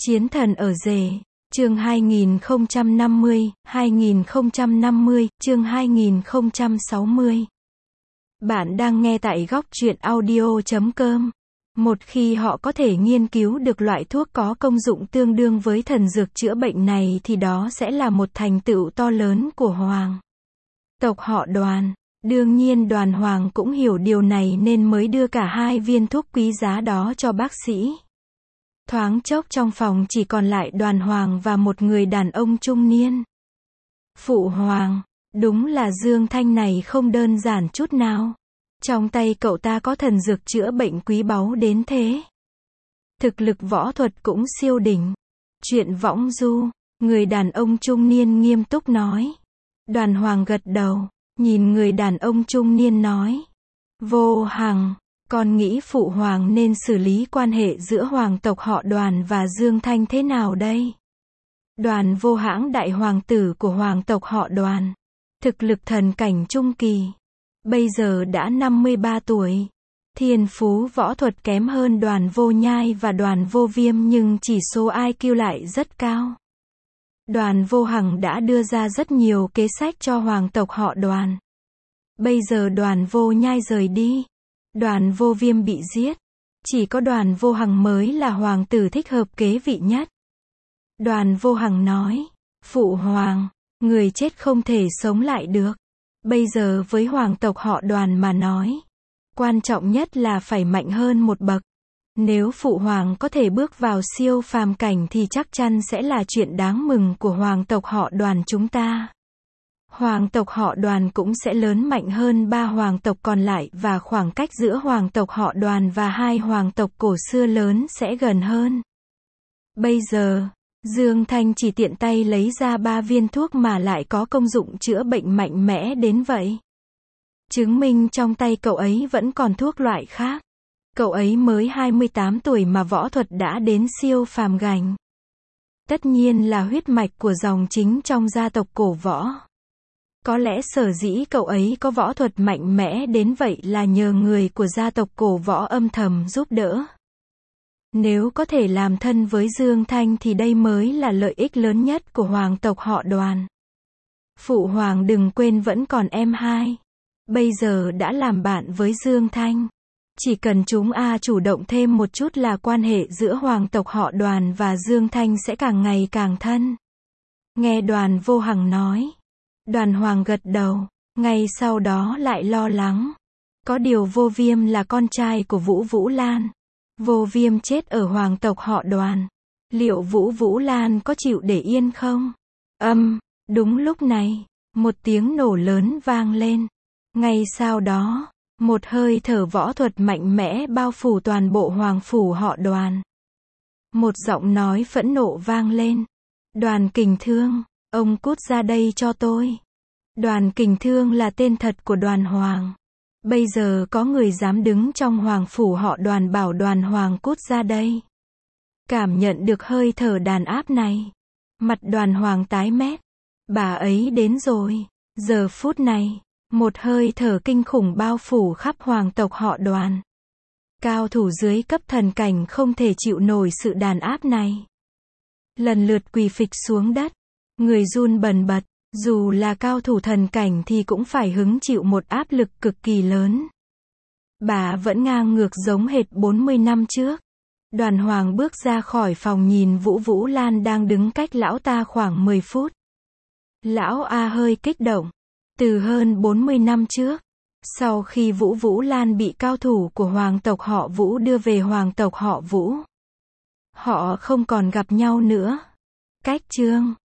Chiến thần ở rể, chương 2050, chương 2060. Bạn đang nghe tại góc truyện audio.com. Một khi họ có thể nghiên cứu được loại thuốc có công dụng tương đương với thần dược chữa bệnh này thì đó sẽ là một thành tựu to lớn của Hoàng tộc họ Đoàn. Đương nhiên Đoàn Hoàng cũng hiểu điều này nên mới đưa cả hai viên thuốc quý giá đó cho bác sĩ. Thoáng chốc trong phòng chỉ còn lại Đoàn Hoàng và một người đàn ông trung niên. Phụ hoàng, đúng là Dương Thanh này không đơn giản chút nào. Trong tay cậu ta có thần dược chữa bệnh quý báu đến thế. Thực lực võ thuật cũng siêu đỉnh. Chuyện võng du, người đàn ông trung niên nghiêm túc nói. Đoàn Hoàng gật đầu, nhìn người đàn ông trung niên nói. Vô Hằng, con nghĩ phụ hoàng nên xử lý quan hệ giữa hoàng tộc họ Đoàn và Dương Thanh thế nào đây? Đoàn Vô Hãng đại hoàng tử của hoàng tộc họ Đoàn. Thực lực thần cảnh trung kỳ. Bây giờ đã 53 tuổi. Thiên phú võ thuật kém hơn Đoàn Vô Nhai và Đoàn Vô Viêm nhưng chỉ số IQ lại rất cao. Đoàn Vô Hằng đã đưa ra rất nhiều kế sách cho hoàng tộc họ Đoàn. Bây giờ Đoàn Vô Nhai rời đi. Đoàn Vô Viêm bị giết. Chỉ có Đoàn Vô Hằng mới là hoàng tử thích hợp kế vị nhất. Đoàn Vô Hằng nói. Phụ hoàng, người chết không thể sống lại được. Bây giờ với hoàng tộc họ Đoàn mà nói. Quan trọng nhất là phải mạnh hơn một bậc. Nếu phụ hoàng có thể bước vào siêu phàm cảnh thì chắc chắn sẽ là chuyện đáng mừng của hoàng tộc họ Đoàn chúng ta. Hoàng tộc họ Đoàn cũng sẽ lớn mạnh hơn ba hoàng tộc còn lại và khoảng cách giữa hoàng tộc họ Đoàn và hai hoàng tộc cổ xưa lớn sẽ gần hơn. Bây giờ, Dương Thanh chỉ tiện tay lấy ra 3 viên thuốc mà lại có công dụng chữa bệnh mạnh mẽ đến vậy. Chứng minh trong tay cậu ấy vẫn còn thuốc loại khác. Cậu ấy mới 28 tuổi mà võ thuật đã đến siêu phàm cảnh. Tất nhiên là huyết mạch của dòng chính trong gia tộc cổ võ. Có lẽ sở dĩ cậu ấy có võ thuật mạnh mẽ đến vậy là nhờ người của gia tộc cổ võ âm thầm giúp đỡ. Nếu có thể làm thân với Dương Thanh thì đây mới là lợi ích lớn nhất của hoàng tộc họ Đoàn. Phụ hoàng đừng quên vẫn còn em hai. Bây giờ đã làm bạn với Dương Thanh. Chỉ cần chúng chủ động thêm một chút là quan hệ giữa hoàng tộc họ Đoàn và Dương Thanh sẽ càng ngày càng thân. Nghe Đoàn Vô Hằng nói. Đoàn Hoàng gật đầu, ngay sau đó lại lo lắng. Có điều Vô Viêm là con trai của Vũ Vũ Lan. Vô Viêm chết ở hoàng tộc họ Đoàn. Liệu Vũ Vũ Lan có chịu để yên không? Đúng lúc này, một tiếng nổ lớn vang lên. Ngay sau đó, một hơi thở võ thuật mạnh mẽ bao phủ toàn bộ hoàng phủ họ Đoàn. Một giọng nói phẫn nộ vang lên. Đoàn Kình Thương, ông cút ra đây cho tôi. Đoàn Kình Thương là tên thật của Đoàn Hoàng. Bây giờ có người dám đứng trong hoàng phủ họ Đoàn bảo Đoàn Hoàng cút ra đây. Cảm nhận được hơi thở đàn áp này. Mặt Đoàn Hoàng tái mét. Bà ấy đến rồi. Giờ phút này, một hơi thở kinh khủng bao phủ khắp hoàng tộc họ Đoàn. Cao thủ dưới cấp thần cảnh không thể chịu nổi sự đàn áp này. Lần lượt quỳ phịch xuống đất. Người run bần bật. Dù là cao thủ thần cảnh thì cũng phải hứng chịu một áp lực cực kỳ lớn. Bà vẫn ngang ngược giống hệt 40 năm trước. Đoàn Hoàng bước ra khỏi phòng nhìn Vũ Vũ Lan đang đứng cách lão ta khoảng 10 phút. Lão hơi kích động. Từ hơn 40 năm trước, sau khi Vũ Vũ Lan bị cao thủ của hoàng tộc họ Vũ đưa về hoàng tộc họ Vũ, họ không còn gặp nhau nữa. Cách chương